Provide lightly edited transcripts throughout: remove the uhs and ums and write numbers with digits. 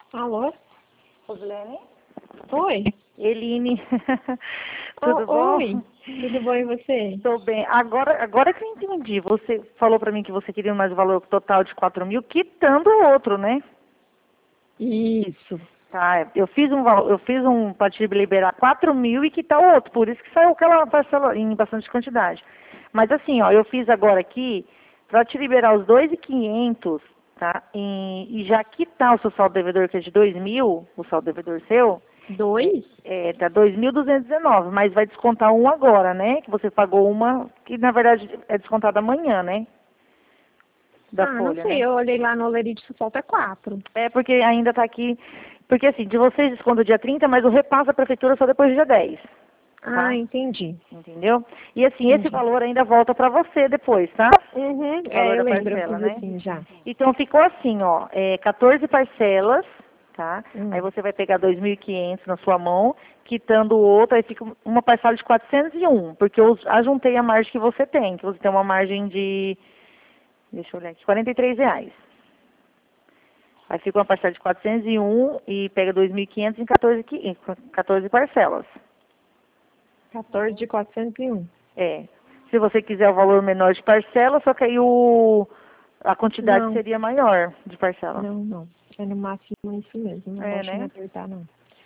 Alô? Rosilene? Oi. Eline. Tudo bom? Oi. Tudo bom e você? Estou bem. Agora que eu entendi. Você falou para mim que você queria mais o valor total de 4.000, quitando o outro, né? Isso. Tá, eu fiz um para te liberar 4.000 e quitar o outro, por isso que saiu aquela parcela em bastante quantidade. Mas assim, ó, eu fiz agora aqui para te liberar os 2.500, tá? E já quitar o seu saldo devedor, que é de 2.000, o saldo devedor seu, Dois? tá 2.219, mas vai descontar um agora, né? Que você pagou uma, que na verdade é descontada amanhã, né? Da Não folha, sei. né? Eu olhei lá no Lerite, só falta 4. É porque ainda tá aqui. Porque assim, de vocês desconta dia 30, mas o repasso da prefeitura só depois do dia 10. Ah, Tá? entendi. Entendeu? E assim, esse Entendi. valor ainda volta pra você depois, tá? Uhum. O valor Eu da lembro, eu parcela, fiz né? assim já. Então ficou assim, ó, 14 parcelas, tá? Aí Hum. você vai pegar 2.500 na sua mão, quitando o outro, aí fica uma parcela de 401, porque eu ajuntei a margem que você tem uma margem de, deixa eu olhar aqui, R$ 43. Aí fica uma parcela de 401 e pega 2.500 em 14 parcelas. 14 de 401. É. Se você quiser o valor menor de parcela, só que aí a quantidade Não, seria maior de parcela. não. É no máximo isso mesmo. Não É, gosto de me né? apertar, não.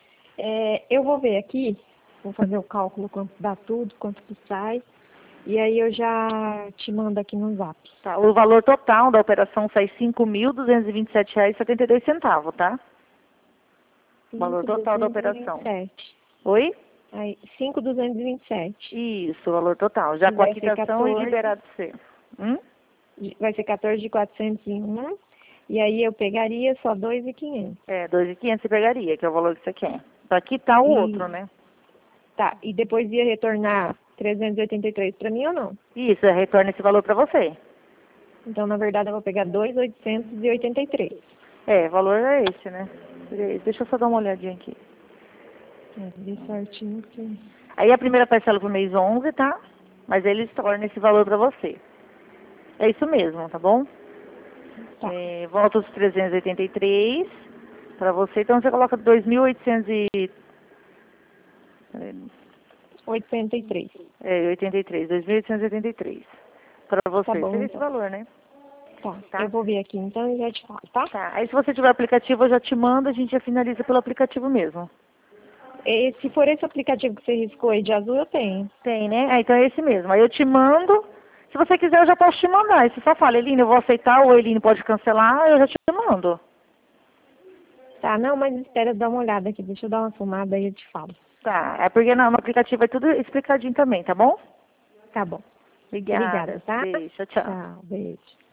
Eu vou ver aqui, vou fazer o cálculo quanto dá tudo, quanto que sai. E aí eu já te mando aqui no zap. Tá. O valor total da operação sai R$ 5.227,72, tá? O valor total da operação. 5.227. Oi? Aí, 5.227. Isso, o valor total. Já E com a vai ser quitação e 14, liberado você. vai ser 14 de 401. E aí eu pegaria só 2.500. 2.500 você pegaria, que é o valor que você quer. Pra quitar o outro, E né? tá, e depois ia retornar 383 para mim ou não? Isso, retorna esse valor pra você. Então, na verdade, eu vou pegar 2.883. O valor é esse, né? Deixa eu só dar uma olhadinha aqui. Ver certinho que... Aí a primeira parcela pro mês 11, tá? Mas eles tornam esse valor pra você. É isso mesmo, tá bom? Tá, Volta os 383 pra você. Então você coloca 2.800 83. 83, 2.883 pra Tá você. bom, Seria esse então. valor, né? Tá, eu Tá? vou ver aqui então e já te falo, tá? Tá. Aí se você tiver aplicativo, eu já te mando, a gente já finaliza pelo aplicativo mesmo. E se for esse aplicativo que você riscou aí de azul, eu tenho. Tem, né? Então é esse mesmo. Aí eu te mando. Se você quiser, eu já posso te mandar. Aí você só fala, Eline, eu vou aceitar, ou Eline pode cancelar, eu já te mando. Tá, não, mas espera eu dar uma olhada aqui. Deixa eu dar uma fumada aí eu te falo. Tá. É porque no aplicativo é tudo explicadinho também, tá bom? Tá bom. Obrigada, Obrigada. tá? Beijo, tchau. Tchau, beijo.